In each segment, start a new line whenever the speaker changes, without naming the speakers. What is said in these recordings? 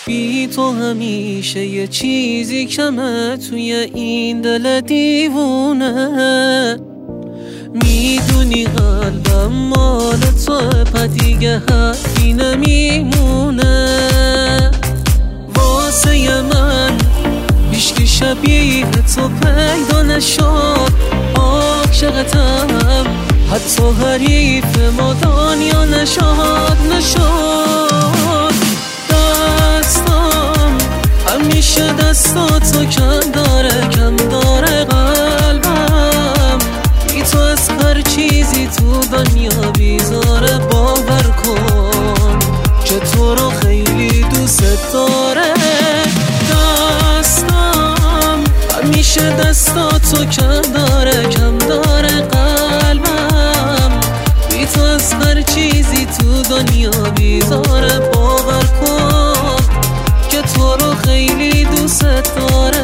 بی تو همیشه یه چیزی کمه توی این دل دیوونه. میدونی قلبم مال توه، دیگه حرفی نمیمونه. واسه من هیچکی شبیه تو پیدا نشد. عاشقتم حتی حریف ما دنیا نشد. دستم همیشه دستاتو کم داره قلبم. بی تو از هر چیزی تو دنیا بیزاره. باور کن که تو رو خیلی دوست داره. دستم همیشه دستاتو کم داره قلبم. بی تو از هر چیزی تو دنیا بیزاره. باور کن که تو رو خیلی دوست داره.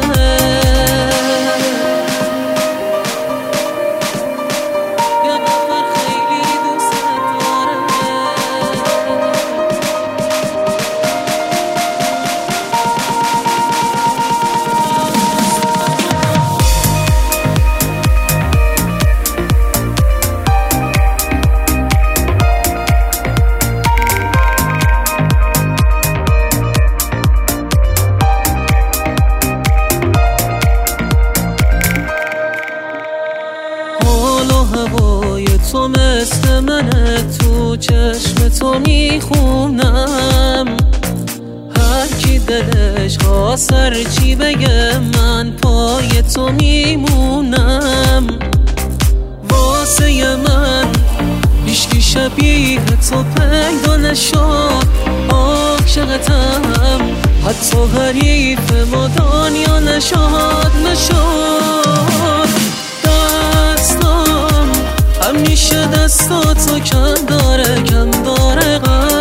هوای تو مثل منه، تو چشم تو میخونم. هر کی دلش خواست هر چی بگه، من پای تو میمونم. واسه من هیچکی شبیه تو پیدا نشد. عاشقتم حتی حریف ما دنیا نشد. همیشه دستاتو کم داره قلبم.